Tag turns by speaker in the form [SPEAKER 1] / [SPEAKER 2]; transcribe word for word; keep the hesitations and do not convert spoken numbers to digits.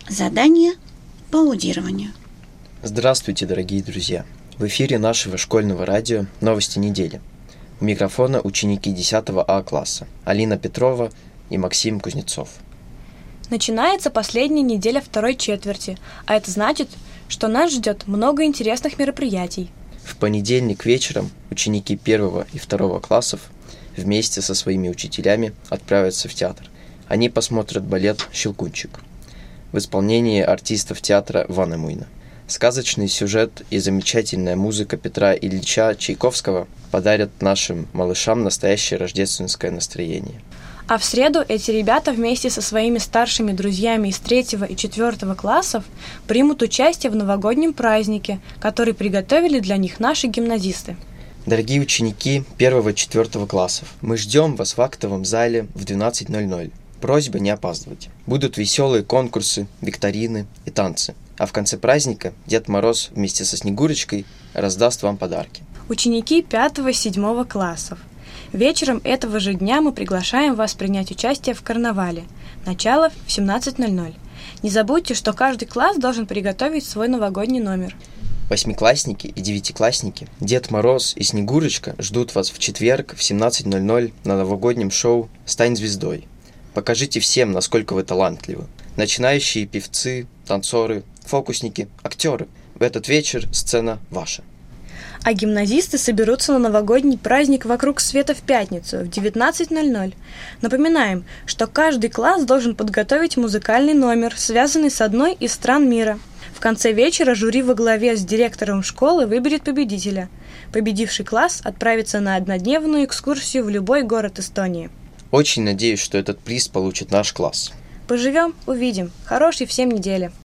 [SPEAKER 1] Задание по аудированию.
[SPEAKER 2] Здравствуйте, дорогие друзья! В эфире нашего школьного радио «Новости недели». У микрофона ученики десятого А класса Алина Петрова и Максим Кузнецов.
[SPEAKER 3] Начинается последняя неделя второй четверти, а это значит, что нас ждет много интересных мероприятий.
[SPEAKER 2] В понедельник вечером ученики первого и второго классов вместе со своими учителями отправятся в театр. Они посмотрят балет «Щелкунчик» в исполнении артистов театра Ванемуйна. Сказочный сюжет и замечательная музыка Петра Ильича Чайковского подарят нашим малышам настоящее рождественское настроение.
[SPEAKER 3] А в среду эти ребята вместе со своими старшими друзьями из третьего и четвертого классов примут участие в новогоднем празднике, который приготовили для них наши гимназисты.
[SPEAKER 2] Дорогие ученики первого и четвертого классов, мы ждем вас в актовом зале в двенадцать ноль ноль. Просьба не опаздывать. Будут веселые конкурсы, викторины и танцы. А в конце праздника Дед Мороз вместе со Снегурочкой раздаст вам подарки.
[SPEAKER 3] Ученики пятого и седьмого классов. Вечером этого же дня мы приглашаем вас принять участие в карнавале. Начало в семнадцать ноль ноль. Не забудьте, что каждый класс должен приготовить свой новогодний номер.
[SPEAKER 2] Восьмиклассники и девятиклассники, Дед Мороз и Снегурочка ждут вас в четверг в семнадцать ноль ноль на новогоднем шоу «Стань звездой». Покажите всем, насколько вы талантливы. Начинающие певцы, танцоры, фокусники, актеры. В этот вечер сцена ваша.
[SPEAKER 3] А гимназисты соберутся на новогодний праздник «Вокруг света» в пятницу в девятнадцать ноль ноль. Напоминаем, что каждый класс должен подготовить музыкальный номер, связанный с одной из стран мира. В конце вечера жюри во главе с директором школы выберет победителя. Победивший класс отправится на однодневную экскурсию в любой город Эстонии.
[SPEAKER 2] Очень надеюсь, что этот приз получит наш класс.
[SPEAKER 3] Поживем, увидим. Хорошей всем недели.